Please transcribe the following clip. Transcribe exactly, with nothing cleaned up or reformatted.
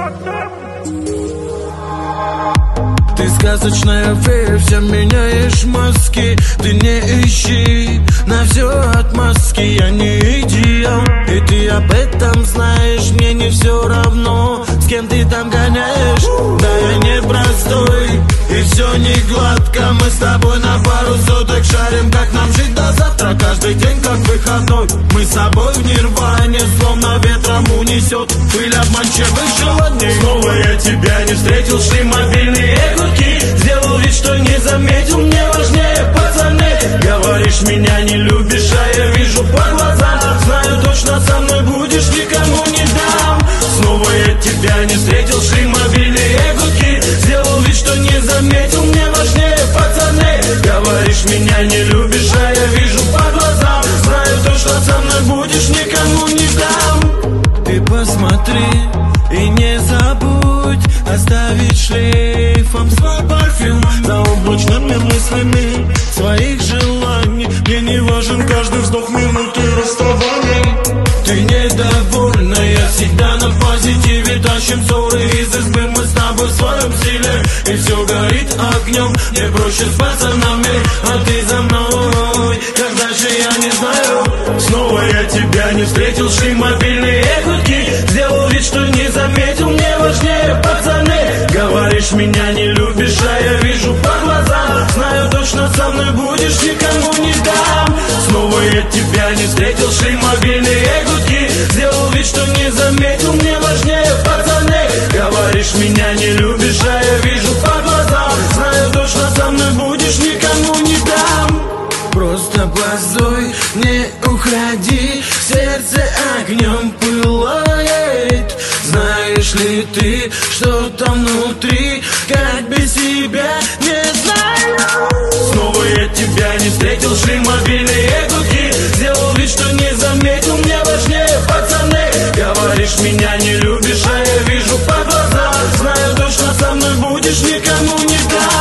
Ты сказочная фея, вся меняешь маски. Ты не ищи на все отмазки. Я не идиот, и ты об этом знаешь. Мне не все равно, с кем ты там гоняешь. Да, я не простой, и все не гладко. Мы с тобой на пару суток шарим, как нам жить до завтра. Каждый день как выходной. Мы с тобой в нирване, словно ветром унесет пыль обманчивых желаний. Снова я тебя не встретил, шли мобильные гудки. Сделал вид, что не заметил, мне важнее пацаны. Говоришь, меня не любишь, а я вижу по глазам. Знаю точно, со мной будешь, никому не дам. Снова я тебя не встретил, шли мобильные гудки. Сделал вид, что не заметил, мне важнее пацаны. Говоришь, меня не любишь, а я вижу по глазам. Знаю точно, со мной будешь, никому не дам. Ты посмотри и не забудь оставить шлейфом свой парфюм заоблачными мыслями своих желаний. Мне не важен каждый вздох минуты расставания. Ты недовольна, я всегда на позитиве. Тащим ссоры из избы, мы с тобой в своем стиле. И все горит огнем, мне проще с пацанами, а ты за мной, как дальше я не знаю. Снова я тебя не встретил, шли мобильные гудки. Сделал вид, что не заметил, мне важнее пацаны. Говоришь, меня не любишь, а я вижу по глазам. Знаю точно, со мной будешь, никому не дам. Снова я тебя не встретил, шли мобильные гудки. Сделал вид, что не заметил, мне важнее пацаны. Говоришь, меня не любишь, а я вижу по глазам. Знаю точно, со мной будешь, никому не дам. Просто постой, не уходи, сердце огнем пылает. Знаешь ли ты, что там внутри, как без тебя, не знаю. Снова я тебя не встретил, шли мобильные гудки. Сделал вид, что не заметил, мне важнее пацаны. Говоришь, меня не любишь, а я вижу по глазам. Знаю точно, со мной будешь, никому не дам.